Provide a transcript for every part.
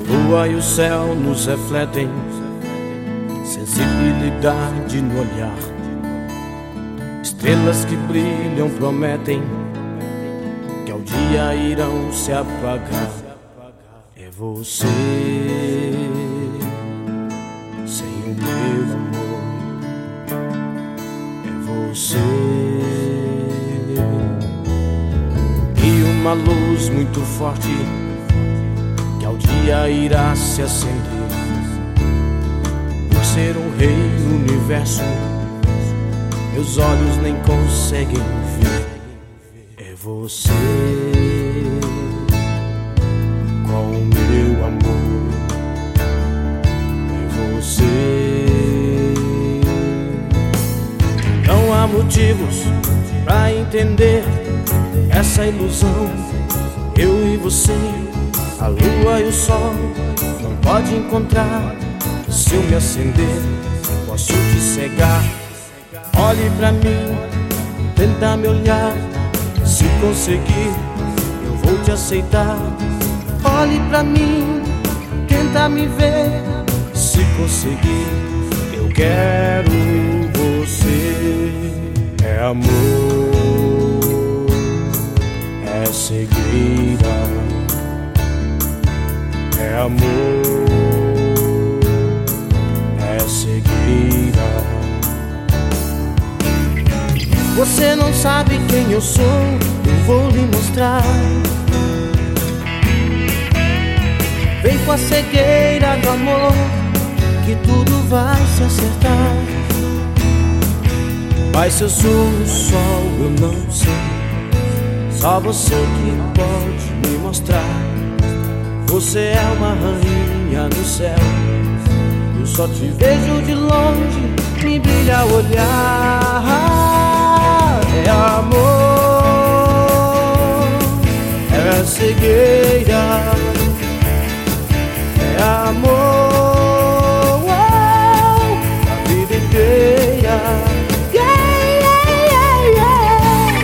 lua e o céu nos refletem, sensibilidade no olhar. Estrelas que brilham prometem que ao dia irão se apagar. É você, sem o meu amor. É você e uma luz muito forte que ao dia irá se acender. Por ser um rei no universo, meus olhos nem conseguem ver. É você com o meu amor. É você. Não há motivos pra entender essa ilusão. Eu e você, a lua e o sol, não pode encontrar. Se eu me acender, posso te cegar. Olhe pra mim, tenta me olhar. Se conseguir, eu vou te aceitar. Olhe pra mim, tenta me ver. Se conseguir, eu quero você. É amor, é cegueira. É amor, é cegueira. Você não sabe quem eu sou, eu vou lhe mostrar. Vem com a cegueira do amor, que tudo vai se acertar. Mas se eu sou o sol, eu não sei. Só você que pode me mostrar. Você é uma rainha do céu. Eu só te vejo de longe, me brilha o olhar. É amor, é cegueira. É amor, a vida inteira. Yeah, yeah, yeah, yeah.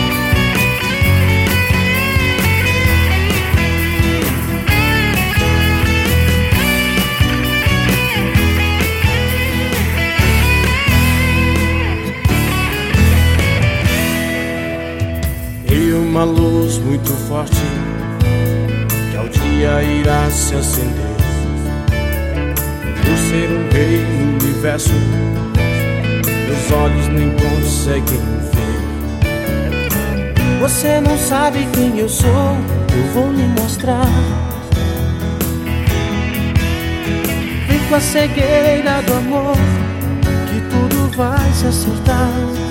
E uma luz muito forte que ao dia irá se acender. Por ser um rei no universo, meus olhos nem conseguem ver. Você não sabe quem eu sou, eu vou lhe mostrar. Vem com a cegueira do amor, que tudo vai se acertar.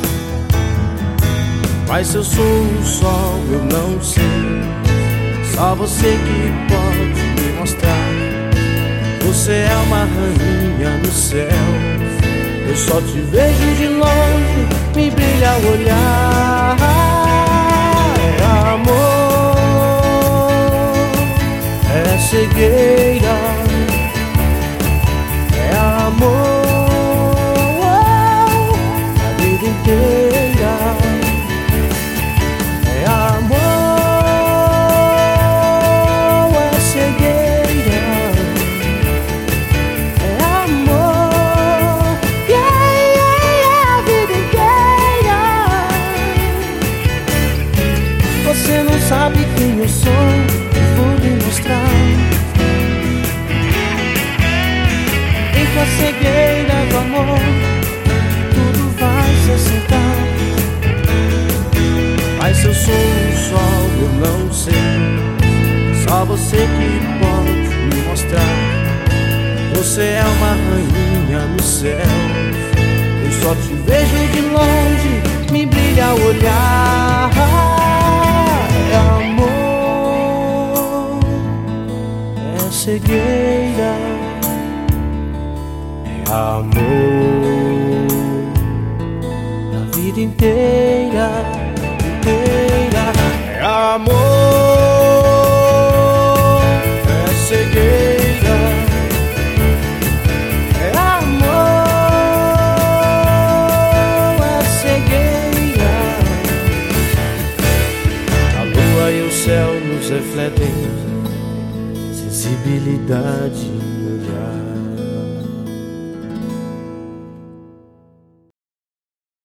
Mas se eu sou o sol, eu não sei. Só você que pode me mostrar. Você é uma rainha no céu. Eu só te vejo de longe, me brilha o olhar. É amor, é cegueira. É amor, a vida inteira. É amor, é cegueira. É amor, yeah, yeah, yeah, a vida inteira. Você não sabe quem eu sou, eu vou lhe mostrar. Vem com a cegueira do amor, tudo vai se acertar. Mas se eu sou o sol, eu não sei. Só você que pode me mostrar. Você é uma rainha no céu. Eu só te vejo de longe, me brilha o olhar. É amor, é cegueira. É amor, a vida inteira. É amor, é cegueira. É amor, é cegueira. A lua e o céu nos refletem, sensibilidade.